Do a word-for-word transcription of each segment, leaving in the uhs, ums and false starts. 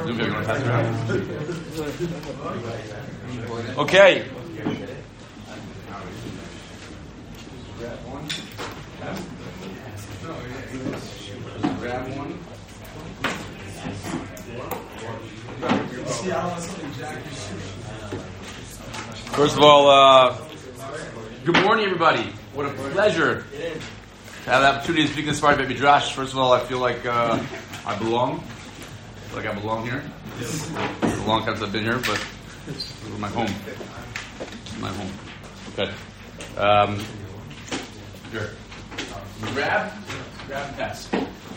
Okay. First of all, uh, good morning, everybody. What a pleasure to have the opportunity to speak in this part of Midrash. First of all, I feel like uh, I belong. I feel like I belong here. It's a long time since I've been here, but this is my home. This is my home. Okay. Um, here. Grab, grab and pass.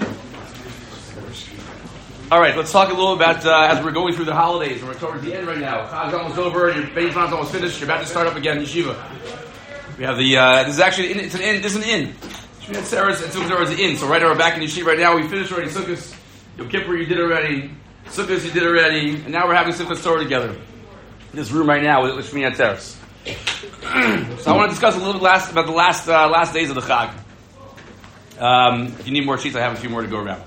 All right, let's talk a little about uh, as we're going through the holidays, and we're towards the end right now. Chag's almost over. Your Beis Man's almost finished. You're about to start up again in yeshiva. We have the. Uh, this is actually it's an inn. This is an inn. Shmini Atzeres and Sukkot is an inn. So right now we're back in yeshiva right now. We finished already Sukkot. Yom Kippur you did already. Sukkot you did already, and now we're having Simchas Torah together. In this room right now with, with Shmini Atzeres. So I want to discuss a little bit last about the last uh, last days of the Chag. Um, if you need more sheets, I have a few more to go around.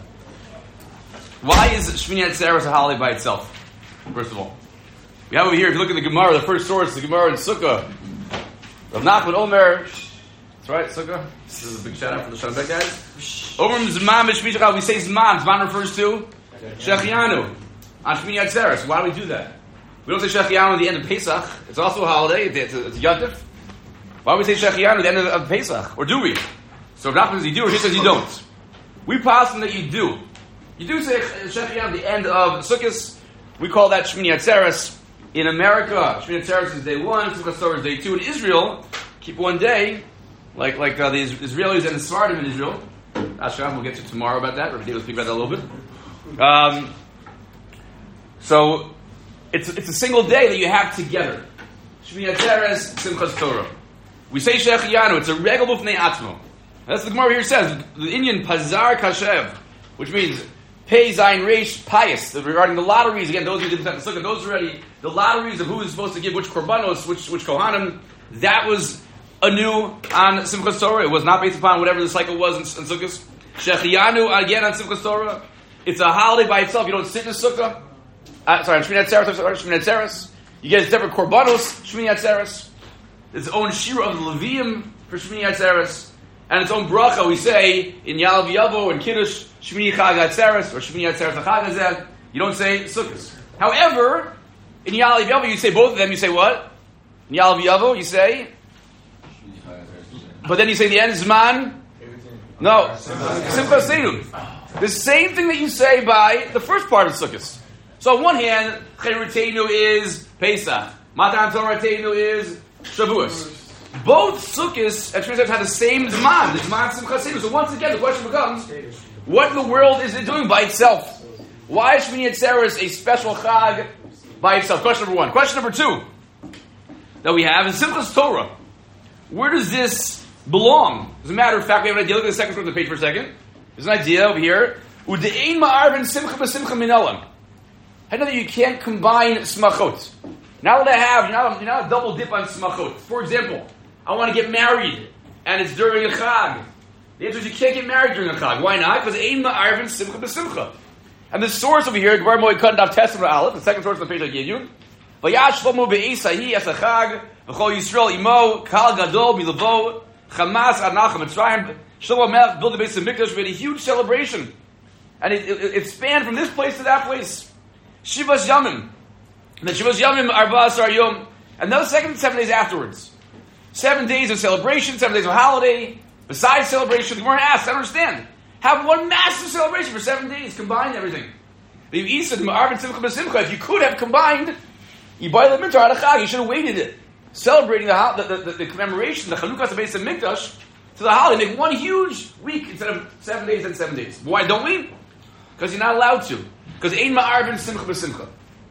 Why is Shmini Atzeres a holiday by itself? First of all, we have over here. If you look at the Gemara, the first source, the Gemara in Sukkah. Rav Nachman Omer. That's right, Sukkah. This is a big shout out for the Shalom Bet guys. Over Zman b'Shmini, we say Zman. Zman refers to Shechianu on Shmini Atzeres. Why do we do that? We don't say Shechianu at the end of Pesach. It's also a holiday. It's a, it's a Yontif. Why do we say Shechianu at the end of, of Pesach? Or do we? So Rav Nachman says you do, or he says you don't. We pass on that you do. You do say Shechianu at the end of Sukkot. We call that Shmini Atzeres. In America, Shmini Atzeres is day one, Simchas Torah is day two. In Israel, keep one day, like like uh, the Israelis and the Sephardim in Israel. Ashram, we'll get to tomorrow about that. Rabbi David will speak about that a little bit. Um, so, it's it's a single day that you have together. Shmini Atzeres, Simchas Torah. We say Shechianu, it's a regal b'fnei atzmo. That's the Gemara here says, the Indian Pazar Kashev, which means Pei Zayin Reish Pious, regarding the lotteries. Again, those who didn't have the Sukkah, those already, the lotteries of who is supposed to give which Korbanos, which which Kohanim, that was anew on Simchas Torah. It was not based upon whatever the cycle was in, in Sukkot. Shechianu, again, on Simchas Torah. It's a holiday by itself. You don't sit in a Sukkah. Uh, sorry, Shmini Atzeres, sorry, Shmini Atzeres. You get separate Korbanos, Shmini Atzeres. Its own Shira of the Levium for Shmini Atzeres. And its own bracha, we say, in Yalav Yavo and Kiddush, Shmini Chag Atzeres, or Shmini Atzeres Chag Hazeh. You don't say Sukkot. However, in Yalav Yavo, you say both of them. You say what? In Yalav Yavo, you say? But then you say the end Zman? No. Simchas Seinu. The same thing that you say by the first part of Sukkot. So on one hand, Cheritenu is Pesach. Matan Toratenu is Shavuos. Both Sukkos and Shmini Atzeres have the same Zman, the Zman Simchas Seinu. So once again, the question becomes, what in the world is it doing by itself? Why is Shmini Atzeres a special Chag by itself? Question number one. Question number two that we have is Simchas Torah. Where does this belong? As a matter of fact, we have an idea. Look at the second screen of the page for a second. There's an idea over here. U'de'ein ma'arvin simcha b'simcha minalam. I know that you can't combine smachot. Now that I have, you're not, you're not a double dip on smachot. For example, I want to get married, and it's during a Chag. The answer is you can't get married during a Chag. Why not? Because ein ma'arvin simcha b'simcha. And the source over here, Gemara Moed Daf Testament Aleph, the second source on the page I gave you. Vayash Shlomo be'esahi es hachag v'chol Yisrael imo kal gadol bilavo chamas anachem Mitzrayim. Shlomo Melech built the Beis Hamikdash. We had a huge celebration, and it, it, it spanned from this place to that place. Shivas Yamim. And the Shivas Yamim Arba Asar Yom, and those second seven days afterwards. Seven days of celebration, seven days of holiday. Besides celebration, the Gemara asks, I don't understand. Have one massive celebration for seven days, combine everything. If you could have combined, you should have waited it. Celebrating the, the, the, the commemoration, the Chanukah the Beis Hamikdash, to the holiday. Make one huge week instead of seven days and seven days. Why don't we? Because you're not allowed to. Because ein ma'arvin simcha b'simcha.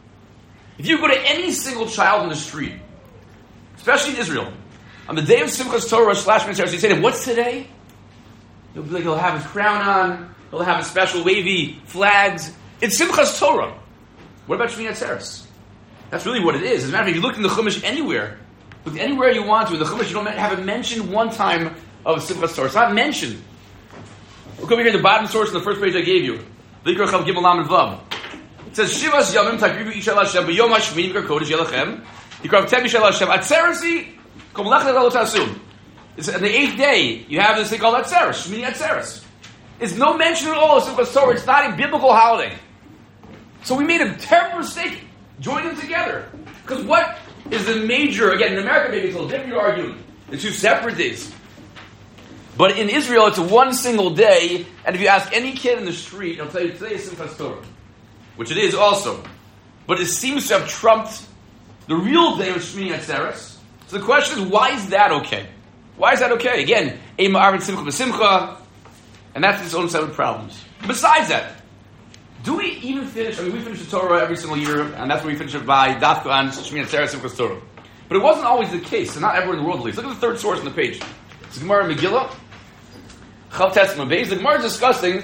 If you go to any single child in the street, especially in Israel, on the day of Simchas Torah slash Shmini Atzeres, you say to him, what's today? He'll be like, he'll have his crown on, he'll have his special wavy flags. It's Simchas Torah. What about Shmini Atzeres? That's really what it is. As a matter of fact, if you look in the Chumash anywhere, look anywhere you want to, in the Chumash you don't have it mentioned one time of Simchas Torah. It's not mentioned. Look over here at the bottom source in the first page I gave you. Likra Chav Gimel Lamed Vav. It says, Shivas Yamim Takribu Ishal Hashem, B'yom HaShmini Mikar Kodesh Yelachem, Yikrav Tem Ishal Hashem, Atzeresi, Kom Lech Lech Lech Tasum. It's on the eighth day, you have this thing called Atzeres, Shmini Atzeres. It's no mention at all of Simchas Torah. It's not a biblical holiday. So we made a terrible mistake. Join them together. Because what is the major, again, in America maybe it's a little different, you're arguing. It's two separate days. But in Israel, it's one single day, and if you ask any kid in the street, they'll tell you today is Simchas Torah. Which it is also. But it seems to have trumped the real day of Shmini Atzeres. So the question is, why is that okay? Why is that okay? Again, Eima Arvin Simcha B'Simcha, and that's its own set of problems. Besides that, do we even finish, I mean, we finish the Torah every single year, and that's where we finish it by Dafka on Shmini Atzeres Simchas Torah. But it wasn't always the case, and not everyone in the world believes. Look at the third source on the page. It's Gemara Megillah, Chav Testament Beis. The Gemara is discussing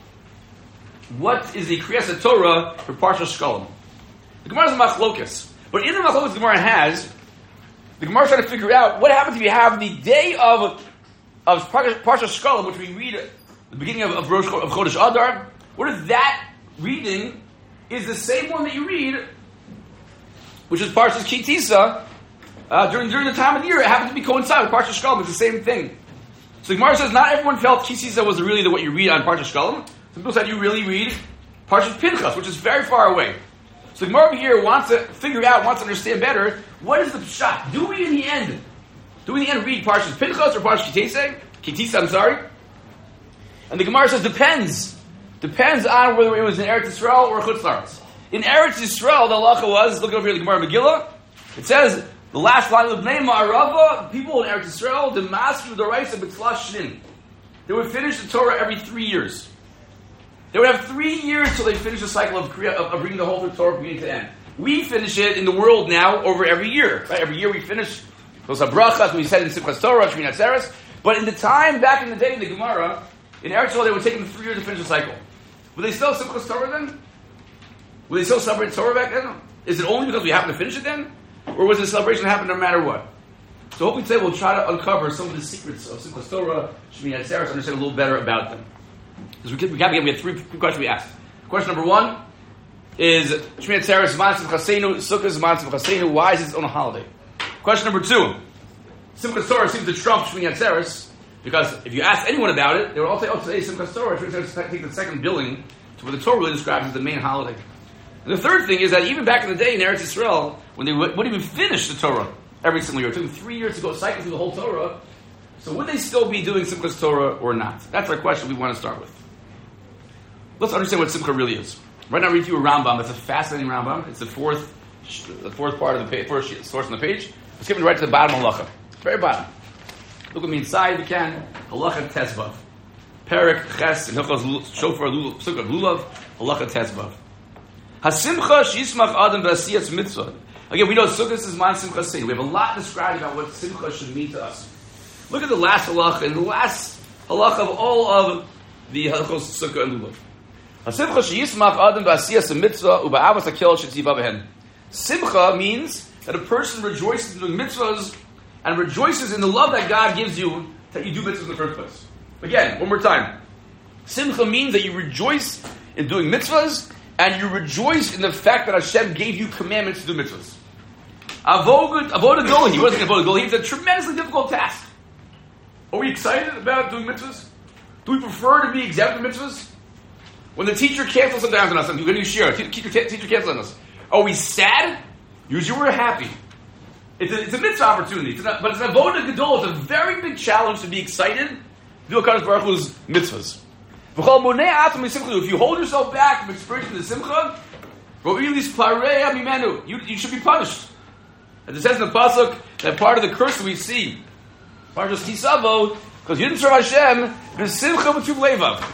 what is the Kriyas Torah for Parshas Shkolem. The Gemara is a machlokas. But in the machlokas the Gemara has, the Gemara is trying to figure out what happens if you have the day of, of Parshas Shkolem, which we read at the beginning of, of, Rosh, of Chodesh Adar. What if that reading is the same one that you read, which is Parshas Ki Tisa, uh, during, during the time of the year? It happens to be coincide with Parshas Shkolem. It's the same thing. So the Gemara says not everyone felt Ki Tisa was really the, what you read on Parshas Shkolem. Some people said you really read Parshas Pinchas, which is very far away. So the Gemara over here wants to figure out, wants to understand better, what is the pshat? Do we in the end, do we in the end read Parshas Pinchas or Parshas Ki Tisa? Ki Tisa, I'm sorry. And the Gemara says depends. Depends on whether it was in Eretz Yisrael or Chutz La'aretz. In Eretz Yisrael, the halacha was, look over here, the Gemara Megillah, it says, the last line of Bnei Ma'arava, people in Eretz Yisrael, the Masru D'Oraisa B'Tzla Shnin. They would finish the Torah every three years. They would have three years till they finish the cycle of, of, of reading the whole Torah from beginning to end. We finish it in the world now over every year. Right? Every year we finish those Habrachas, we said in Simchas Torah, Shmini Atzeres. But in the time, back in the day in the Gemara, in Eretz Yisrael, they would take them three years to finish the cycle. Would they still Simchas Torah then? Would they still celebrate Torah back then? Is it only because we happen to finish it then? Or was the celebration happen no matter what? So hopefully today we'll try to uncover some of the secrets of Simchas Torah, Shmini Atzeres, understand a little better about them. Because we, we, we have three questions we asked. Question number one is Shmini Atzeres, Zman Simchas Chasenu, Sukkah, Zman Simchas Chasenu. Why is it its own holiday? Question number two, Simchas Torah seems to trump Shmini Atzeres, because if you ask anyone about it, they will all say, oh, today is Simchas Torah. Shmini Atzeres take the second billing to what the Torah really describes as the main holiday. And the third thing is that even back in the day in Eretz Yisrael, when they wouldn't even finish the Torah every single year, it took them three years to go cycle through the whole Torah, so would they still be doing Simchas Torah or not? That's our question we want to start with. Let's understand what Simcha really is. Right now, I'll read you a Rambam. It's a fascinating Rambam. It's the fourth, the fourth part of the page, first source on the page. Let's get right to the bottom of Halacha. Very bottom. Look with me inside if you can. Halacha Tezvav. Perek Ches and Hilchos Shofar Sukkah Lulav. Halacha Tezvav. Hasimcha Shismach Adam V'Asiyas Mitzvah. Again, we know Sukkah is Man Simcha Sein. We have a lot described about what Simcha should mean to us. Look at the last halacha and the last halacha of all of the Hilchos Sukkah and Lulav. Simcha means that a person rejoices in doing mitzvahs and rejoices in the love that God gives you that you do mitzvahs in the first place. Again, one more time. Simcha means that you rejoice in doing mitzvahs and you rejoice in the fact that Hashem gave you commandments to do mitzvahs. Avodah Goli, he wasn't Avodah Goli, it's a tremendously difficult task. Are we excited about doing mitzvahs? Do we prefer to be exempt from mitzvahs? When the teacher cancels something on us, I'm going to share. Teacher, teacher cancels on us. Are we sad? Usually we're happy. It's a, it's a mitzvah opportunity, it's a, but it's an avodah gadol. It's a very big challenge to be excited to do HaKadosh Baruch Hu's mitzvahs. If you hold yourself back from experiencing the simcha, you, you should be punished. As it says in the pasuk, that part of the curse that we see, Parshas Kisavo, because you didn't serve Hashem, b'simcha b'tuv levav.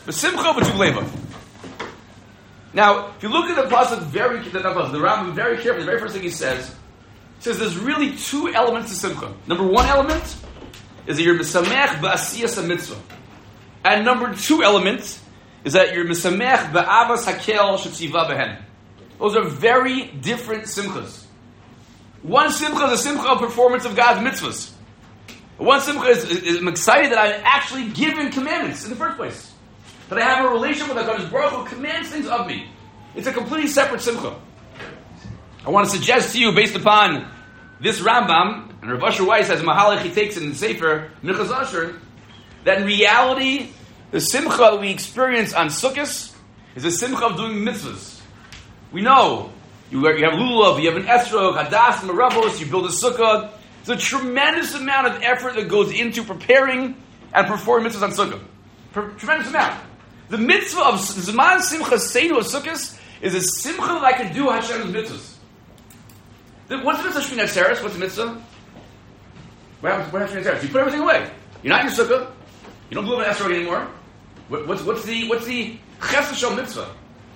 Now, if you look at the pasuk very, the, the Rambam very carefully, the very first thing he says, he says there's really two elements to simcha. Number one element is that you're misamech ba'asiyas mitzvah, and number two element is that you're misamech ba'avas hakel shetziva behen. Those are very different simchas. One simcha is a simcha of performance of God's mitzvahs. One simcha is, is, is I'm excited that I'm actually given commandments in the first place. That I have a relationship with HaKadosh Baruch Hu commands things of me. It's a completely separate simcha. I want to suggest to you, based upon this Rambam, and Rav Asher Weiss has a Mahalach he takes in the Sefer, Minchas Asher, that in reality, the simcha we experience on Sukkot is a simcha of doing mitzvahs. We know, you, you have lulav, you have an esrog, hadas, maravos, you build a sukkah. There's a tremendous amount of effort that goes into preparing and performing mitzvahs on sukkah. Per- tremendous amount. The mitzvah of Zman Simcha Seinu of Sukkot is a simcha that I can do Hashem's mitzvahs. The, what's the mitzvah Shmini Atzeres? What's the mitzvah? What happens what happens Shmini Atzeres? You put everything away. You're not in your sukkah. You don't believe in esrog anymore. What, what's, what's the what's the Ches V'Shalom mitzvah?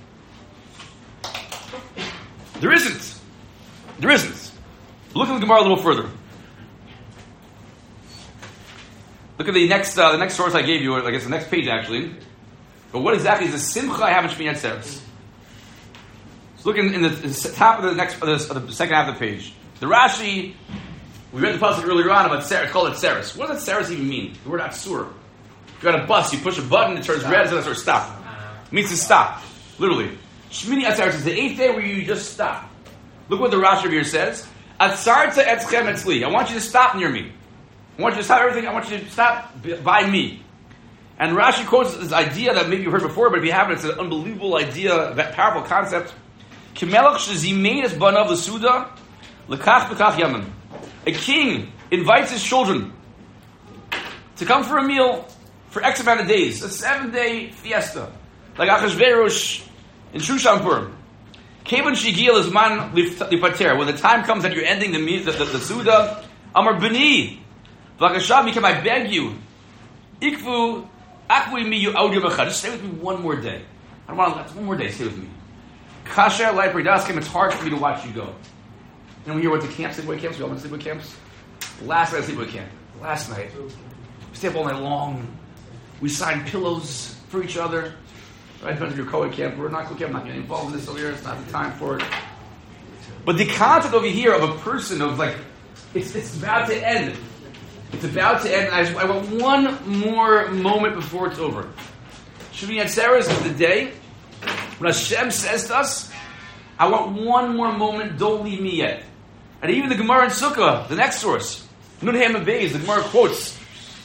There isn't. There isn't. Look at the Gemara a little further. Look at the next uh, the next source I gave you, or I guess the next page actually. But what exactly is the simcha I have in Shmini Atzeres? So look in, in the, the top of the next of the, of the second half of the page. The Rashi, we read the pasuk earlier on about Tzeres, called it Tzeres. What does Tzeres even mean? The word Atzur. You got a bus, you push a button, it turns red, so that's where stop. It means to stop, literally. Shmini Atzeres is the eighth day where you just stop. Look what the Rashi here says. Atzarta etzchem etzli. I want you to stop near me. I want you to stop everything. I want you to stop by me. And Rashi quotes this idea that maybe you've heard before, but if you haven't, it's an unbelievable idea, a powerful concept. Kimelach shezimein es banav l'suda l'kach b'kach yaman. A king invites his children to come for a meal for X amount of days, a seven-day fiesta, like Achashverosh in Shushan-Purim. Kevan shigil is man lipater. When the time comes that you're ending the the, the, the suda, Amar b'ni, v'akashav mikem, I beg you, ikvu akvu mi you audio b'chad. Just stay with me one more day. I don't want to. One more day. Stay with me. Kasher like Redaskim. It's hard for me to watch you go. You know, when you went to camps, sleepaway camps. We all went to sleepaway camps. Last night, sleepaway camp. Last night, we stayed up all night long. We signed pillows for each other. Right, depends on your co-ed camp. We're not co-ed camp. I'm not getting involved in this over here. It's not the time for it. But the concept over here of a person of like, it's it's about to end. It's about to end. And I, just, I want one more moment before it's over. Shmini Atzeres is the day when Hashem says to us, I want one more moment, don't leave me yet. And even the Gemara in Sukkah, the next source, Nun Ham Beis, the Gemara quotes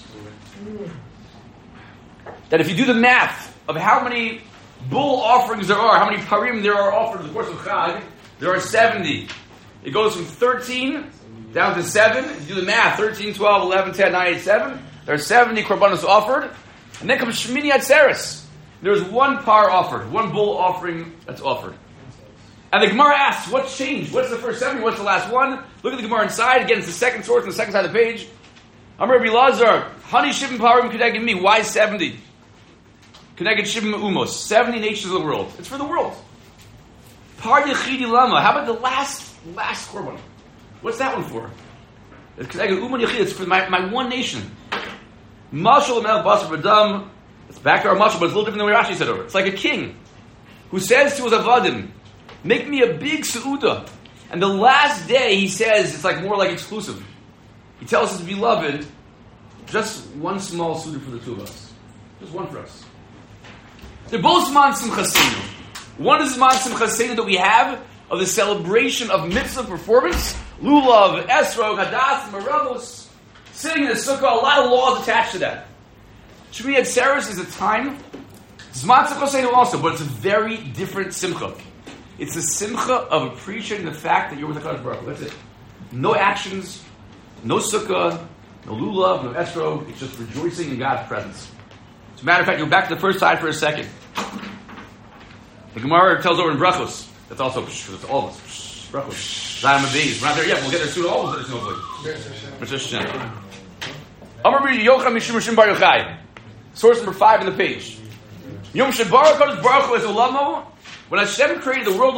that if you do the math of how many bull offerings there are, how many parim there are offered in the course of Chag, there are seventy. It goes from thirteen down to seven. If you do the math, thirteen, twelve, eleven, ten, nine, eight, seven. There are seventy korbanos offered. And then comes Shmini Atzeres. There's one par offered, one bull offering that's offered. And the Gemara asks, what's changed? What's the first seventy? What's the last one? Look at the Gemara inside. Again, it's the second source on the second side of the page. Amar Rabbi Lazar, Hani Shivim Parim Kedeged me. Why seventy? Kedeged Shivim Umos. seventy nations of the world. It's for the world. Par Yechidi Lama. How about the last, last korban? What's that one for? It's Kedeged Uman Yechid. It's for my, my one nation. Mashal Amel Basar Badam. It's back to our mashal, but it's a little different than what Rashi said over. It's like a king who says to his avadim, make me a big seuda. And the last day, he says, it's like more like exclusive. He tells his beloved, just one small seuda for the two of us. Just one for us. They're both Zman Simcha Seinu. One is Zman Simcha Seinu that we have of the celebration of mitzvah performance. Lulav, Esrog, Hadas, Maravos, sitting in the sukkah, a lot of laws attached to that. Shmini Atzeres is a time, Zman Simcha Seinu also, but it's a very different simcha. It's a simcha of appreciating the fact that you're with the HaKadosh Baruch Hu. That's it. No actions, no sukkah, no lulav, no esrog. It's just rejoicing in God's presence. As a matter of fact, go back to the first side for a second. The Gemara tells over in Brachos. That's also that's all of us. Brachos. Zayim Aviz. We're not there yet. We'll get there soon. All of us are snowflake. Mitzvah Hashem. Amar B'Yochai Mishum Mishum Bar Yochai. Source number five in the page. Yom Shebar HaKadosh Baruch Hu es Olamo. When Hashem created the world,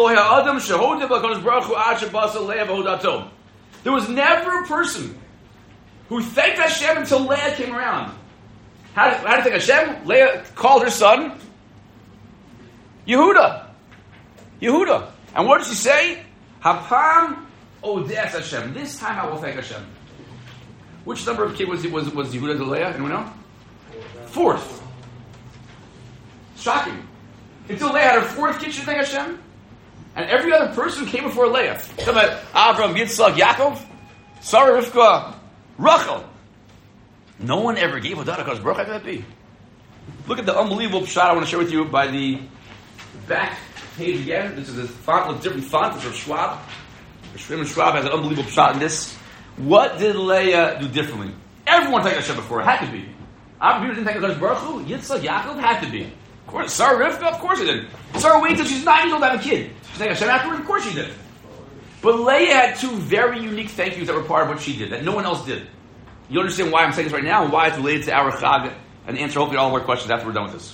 there was never a person who thanked Hashem until Leah came around. How did, how did thank Hashem? Leah called her son Yehuda. Yehuda. And what did she say? Hapam odes Hashem. This time I will thank Hashem. Which number of kids was, was, was Yehuda to Leah? Anyone know? Fourth. Shocking. Until Leah had her fourth kid, thank Hashem. And every other person came before Leah. Talking about Avram, Yitzchak, Yaakov, Sarah, Rivka, Rachel. No one ever gave Hodah because Baruch. How could that be? Look at the unbelievable shot I want to share with you by the back page again. This is a font with different font. It's from Schwab. Shmuel Schwab has an unbelievable shot in this. What did Leah do differently? Everyone thanked Hashem before. It had to be. Avram didn't thank Hashem. Baruch Hu, Yitzchak, Yaakov had to be. Of course, Sarah, Rivka, of course he did. Sarah waited until she's nine years old to have a kid. She thanked Hashem afterwards. Of course she did. But Leah had two very unique thank yous that were part of what she did that no one else did. You understand why I'm saying this right now and why it's related to our Chag and answer hopefully all of our questions after we're done with this.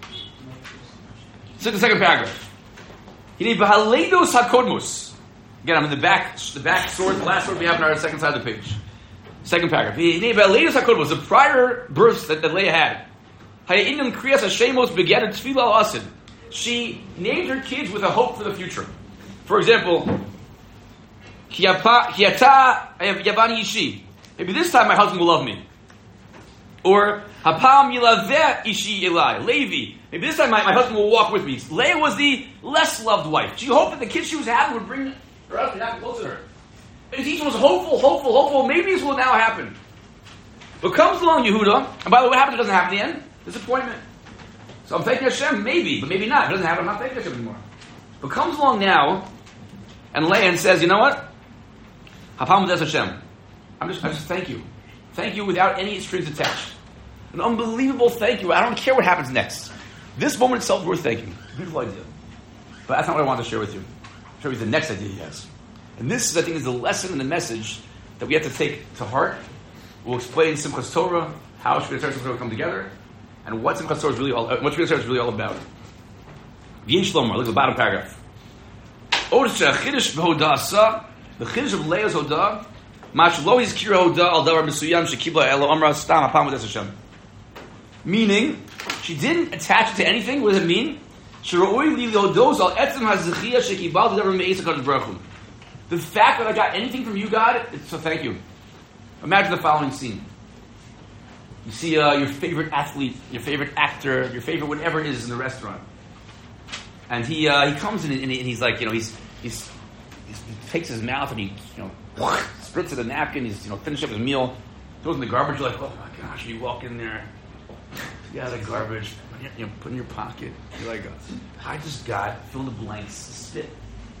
So the second paragraph. Again, I'm in the back, the back sword, the last sword we have on our second side of the page. Second paragraph. The prior births that, that Leah had. She named her kids with a hope for the future. For example, maybe this time my husband will love me. Or Hapam Yilaveh Ishi Eli, Levi. Maybe this time my, my husband will walk with me. Leah was the less loved wife. She hoped that the kids she was having would bring her husband happen close to her. And each was hopeful, hopeful, hopeful. Maybe this will now happen. But comes along Yehuda, and by the way, what happens? It doesn't happen in the end. Disappointment. So I'm thanking Hashem, maybe, but maybe not. If it doesn't happen, I'm not thanking Hashem anymore. But comes along now, and Leah says, you know what? Hapam Des Hashem. I'm just, I just thank you. Thank you without any strings attached. An unbelievable thank you. I don't care what happens next. This moment itself is worth thanking. Beautiful idea. But that's not what I want to share with you. I'll share with you the next idea he has. And this, I think, is the lesson and the message that we have to take to heart. We'll explain Simchas Torah, how Shmini Torah and Simchas Torah come together, and what Simchas Torah is really all, uh, what Shmini Torah is really all about. V'yin Shlomo, look at the bottom paragraph. The Chiddush of Leah's Hodah, meaning, she didn't attach it to anything. What does it mean? The fact that I got anything from you, God, it's so thank you. Imagine the following scene. You see uh, your favorite athlete, your favorite actor, your favorite whatever it is in the restaurant. And he uh, he comes in and, and he's like, you know, he's, he's, he's he takes his mouth and he, you know, spritz at a napkin, he's, you know, finished up his meal, throws in the garbage, you're like, oh my gosh, you walk in there, you got the garbage, you know, put in your pocket, you're like, I just got, fill in the blanks, spit.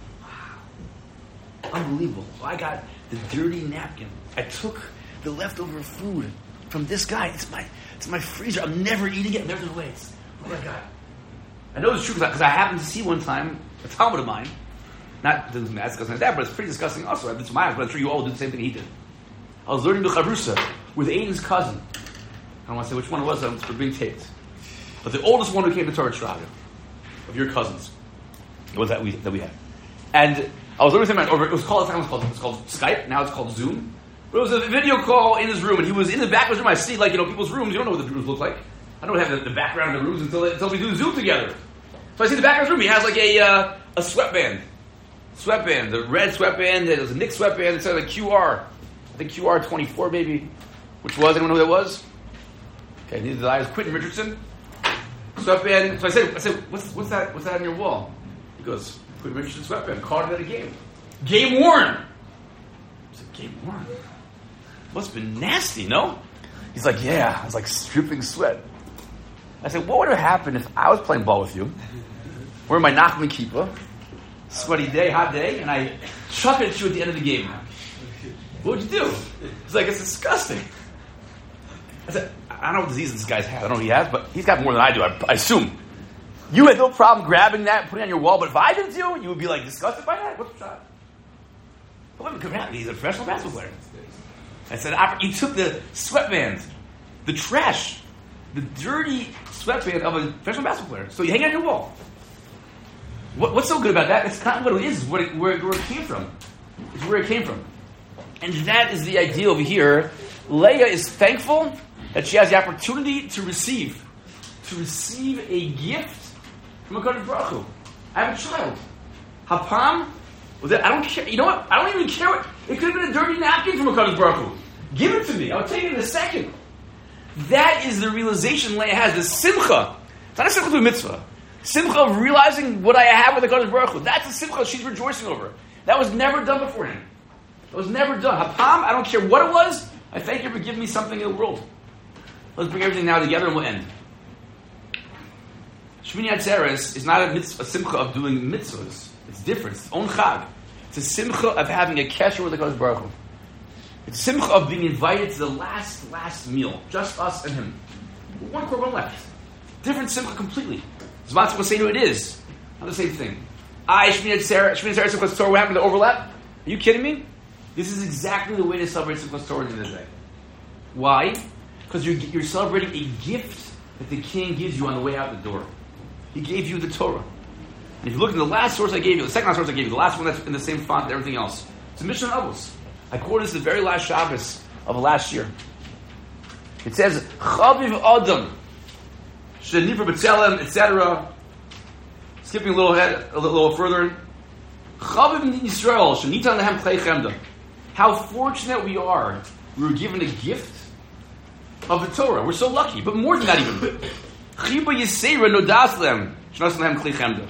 Wow. Unbelievable. So I got the dirty napkin. I took the leftover food from this guy. It's my it's my freezer. I'm never eating it. There's no way. It's, oh my God. I know it's true because I, I happened to see one time a Talmud of mine. Not as disgusting as that, but it's pretty disgusting also. It's mine, but I'm sure you all did the same thing he did. I was learning the Chavrusa with Aiden's cousin. I don't want to say which one it was, it's being taped. But the oldest one who came to Torah Shraga, of your cousins, was that we that we had. And I was learning with him over, it was called, it was called, it was called Skype, now it's called Zoom. But it was a video call in his room, and he was in the back of his room. I see, like, you know, people's rooms, you don't know what the rooms look like. I don't have the, the background of the rooms until, until we do Zoom together. So I see the back of his room, he has like a uh, a sweatband. Sweatband, the red sweatband, there's a Nick sweatband, it says like Q R. I think Q R twenty-four maybe, which was, anyone know who that was? Okay, neither did I. It was Quentin Richardson. Sweatband, so I said, I said, what's, what's that, what's that on your wall? He goes, Quentin Richardson sweatband, caught it at a game. Game worn! I said, game worn? Must have been nasty, no? He's like, yeah. I was like, dripping sweat. I said, what would have happened if I was playing ball with you, wearing my Nachman kippah, sweaty day, hot day, and I chuck it at you at the end of the game? What would you do? He's like, it's disgusting. I said, I don't know what disease this guy's has. I don't know what he has, but he's got more than I do, I, I assume. You had no problem grabbing that and putting it on your wall, but if I did you, you would be like disgusted by that? What's the shot? What could happen? He's a professional basketball player. I said, you took the sweatband, the trash, the dirty sweatband of a professional basketball player. So you hang it on your wall. What, what's so good about that? It's not what it is, what it, where, where it came from. It's where it came from. And that is the idea over here. Leah is thankful that she has the opportunity to receive. To receive a gift from a HaKadosh Baruch Hu. I have a child. Hapam, was it, I don't care. You know what? I don't even care. What, it could have been a dirty napkin from a HaKadosh Baruch Hu. Give it to me. I'll take it in a second. That is the realization Leah has. The simcha. It's not a simcha to a mitzvah. Simcha of realizing what I have with the Kadosh Baruch Hu. That's the simcha she's rejoicing over. That was never done beforehand. That was never done. Hapam, I don't care what it was. I thank you for giving me something in the world. Let's bring everything now together and we'll end. Shmini Atzeres is not a, mitzvah, a simcha of doing mitzvahs. It's different. It's its own chag. It's a simcha of having a kesher with the Kadosh Baruch Hu. It's a simcha of being invited to the last, last meal. Just us and him. One korban left. Different simcha completely. Zman Simchas Seinu it is. Not the same thing. I, Shmini Atzeres, Shmini Atzeres, Simchas Torah, what happened to overlap? Are you kidding me? This is exactly the way to celebrate Simchas Torah at the end of the day. Why? Because you're, you're celebrating a gift that the king gives you on the way out the door. He gave you the Torah. And if you look at the last source I gave you, the second last source I gave you, the last one that's in the same font and everything else, it's a Mishnah Avos. I quoted this the very last Shabbos of last year. It says, Chaviv Adam, Shenifra B'Tzelem, et cetera. Skipping a little ahead, a little, a little further. Chaviv Yisrael, Shenitan Lehem Klei Chemda. How fortunate we are. We were given a gift of the Torah. We're so lucky. But more than that even. Chiba Yisera Nodas Lehem, Shnas Lehem Klei Chemda.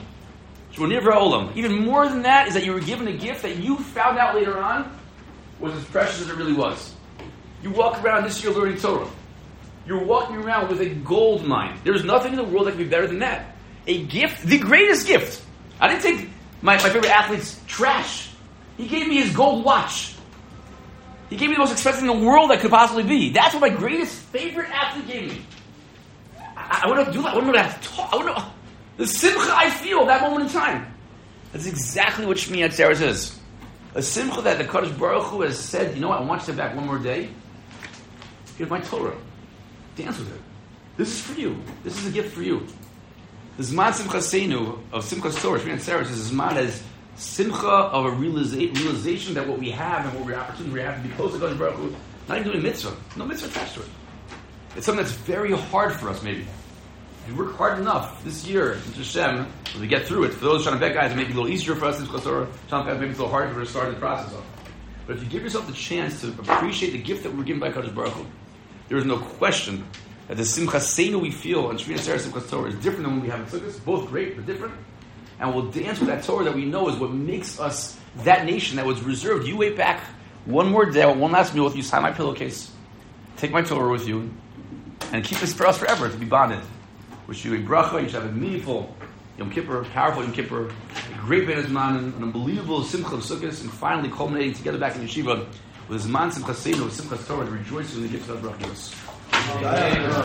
Even more than that is that you were given a gift that you found out later on was as precious as it really was. You walk around this year learning Torah. You're walking around with a gold mine. There's nothing in the world that can be better than that. A gift, the greatest gift. I didn't take my, my favorite athlete's trash. He gave me his gold watch. He gave me the most expensive in the world that could possibly be. That's what my greatest favorite athlete gave me. I, I wouldn't do that. I wouldn't have to talk. I wouldn't have, the simcha I feel that moment in time. That's exactly what Shmini Atzeres is. A simcha that the Kadosh Baruch Hu has said, you know what, I want you to step back one more day. Here's my Torah. Dance with it. This is for you. This is a gift for you. The Zman Simchas Seinu of Simchas Torah, Shmini Atzeres, is Zman as simcha of a realiza- realization that what we have and what we opportunity we have to be close to Kadosh Baruch Hu, not even doing mitzvah. No mitzvah attached to it. It's something that's very hard for us, maybe. If we work hard enough this year, Hashem, when we get through it, for those Shana Bet guys, it may be a little easier for us in Torah. Shana Bet maybe it's a little harder for us to start the process of. But if you give yourself the chance to appreciate the gift that we were given by Kadosh Baruch Hu, there is no question that the Simchas Seinu we feel and Shmini Atzeres Simchas Torah is different than when we have in Sukkot. Both great, but different. And we'll dance with that Torah that we know is what makes us that nation that was reserved. You wait back one more day, one last meal with you, sign my pillowcase, take my Torah with you, and keep this for us forever to be bonded. Wish you a bracha. You should have a meaningful Yom Kippur, powerful Yom Kippur, a great Ben Zman, an unbelievable Simcha of Sukkot, and finally culminating together back in Yeshiva with Zman Simchas Seinu, Simchas Torah, rejoicing in the gifts of Baruch Hu.